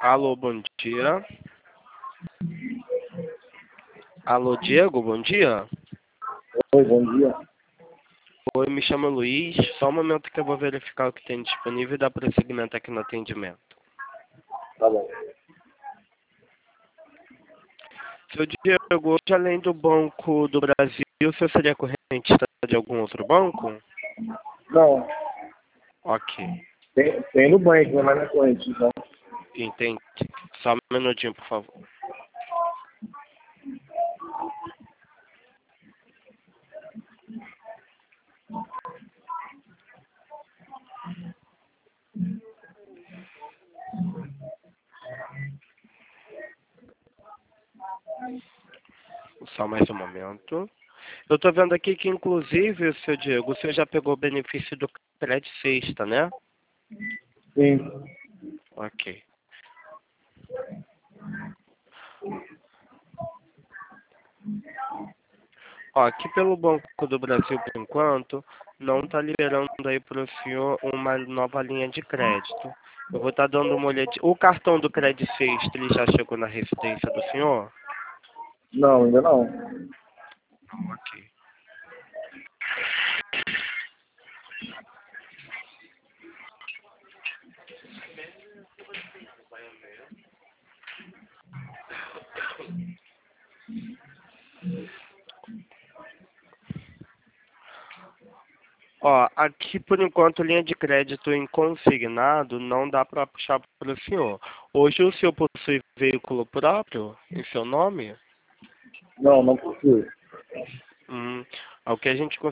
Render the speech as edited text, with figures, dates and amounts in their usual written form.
Alô, bom dia. Alô, Diego, bom dia. Oi, bom dia. Oi, me chamo Luiz. Só um momento que eu vou verificar o que tem disponível e dar prosseguimento aqui no atendimento. Tá bom. Seu Diego, hoje além do Banco do Brasil, você seria correntista de algum outro banco? Não, Ok, tem no banco, mas não é corrente, então. entendi. Só um minutinho, por favor. Só mais um momento. Eu tô vendo aqui que, inclusive, seu Diego, você já pegou o benefício do Cred Sexta, né? Sim. Ok. Ó, aqui pelo Banco do Brasil, por enquanto, não está liberando aí para o senhor uma nova linha de crédito. Eu vou estar dando uma olhadinha. O cartão do Cred Sexta, ele já chegou na residência do senhor? Não, ainda não. Ok. Ó, aqui por enquanto linha de crédito em consignado não dá para puxar para o senhor. Hoje o senhor possui veículo próprio em seu nome? Não, não possui. Hum, o que a gente